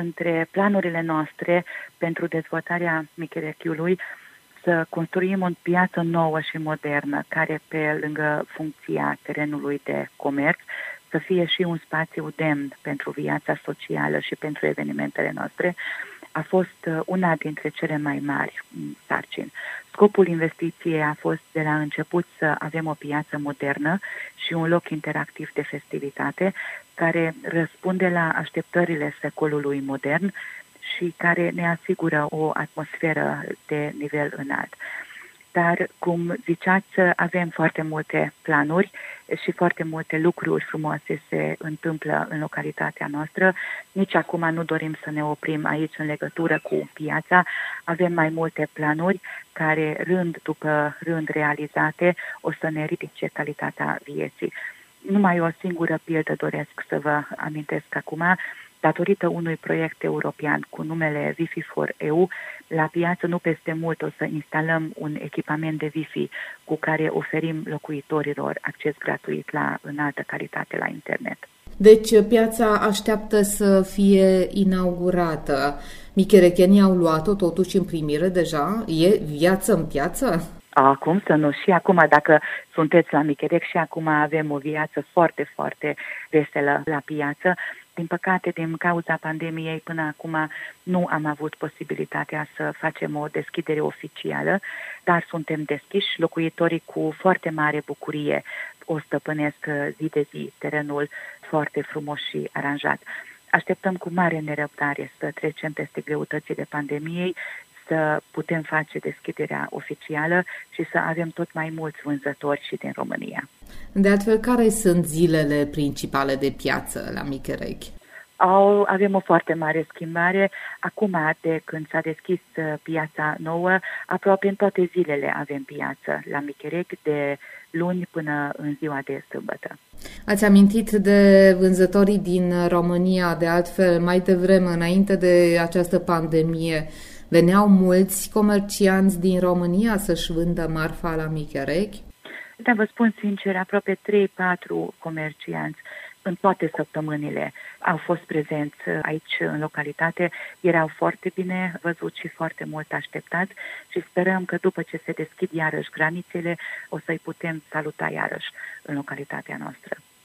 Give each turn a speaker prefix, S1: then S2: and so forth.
S1: între planurile noastre pentru dezvoltarea Micherechiului să construim o piață nouă și modernă, care pe lângă funcția terenului de comerț să fie și un spațiu demn pentru viața socială și pentru evenimentele noastre, a fost una dintre cele mai mari sarcini. Scopul investiției a fost de la început să avem o piață modernă și un loc interactiv de festivitate care răspunde la așteptările secolului modern și care ne asigură o atmosferă de nivel înalt. Dar, cum ziceați, avem foarte multe planuri și foarte multe lucruri frumoase se întâmplă în localitatea noastră. Nici acum nu dorim să ne oprim aici în legătură cu piața. Avem mai multe planuri care, rând după rând realizate, o să ne ridice calitatea vieții. Numai o singură pildă doresc să vă amintesc acum. Datorită unui proiect european cu numele Wi-Fi for EU, la piață nu peste mult o să instalăm un echipament de Wi-Fi cu care oferim locuitorilor acces gratuit la înaltă calitate la internet.
S2: Deci piața așteaptă să fie inaugurată. Micherechenii au luat-o totuși în primire deja? E viață în piață?
S1: Acum să nu. Și acum, dacă sunteți la Micherec, și acum avem o viață foarte, foarte veselă la piață. Din păcate, din cauza pandemiei, până acum nu am avut posibilitatea să facem o deschidere oficială, dar suntem deschiși. Locuitorii cu foarte mare bucurie o stăpânesc zi de zi terenul foarte frumos și aranjat. Așteptăm cu mare nerăbdare să trecem peste greutățile pandemiei, să putem face deschiderea oficială și să avem tot mai mulți vânzători și din România.
S2: De altfel, care sunt zilele principale de piață la Micherec?
S1: Avem o foarte mare schimbare. Acum, de când s-a deschis piața nouă, aproape în toate zilele avem piață la Micherec, de luni până în ziua de sâmbătă.
S2: Ați amintit de vânzătorii din România, de altfel, mai devreme, înainte de această pandemie, veneau mulți comercianți din România să-și vândă marfa la Micherec?
S1: Da, vă spun sincer, aproape 3-4 comercianți în toate săptămânile au fost prezenți aici în localitate, erau foarte bine văzuți și foarte mult așteptați și sperăm că după ce se deschid iarăși granițele o să-i putem saluta iarăși în localitatea noastră.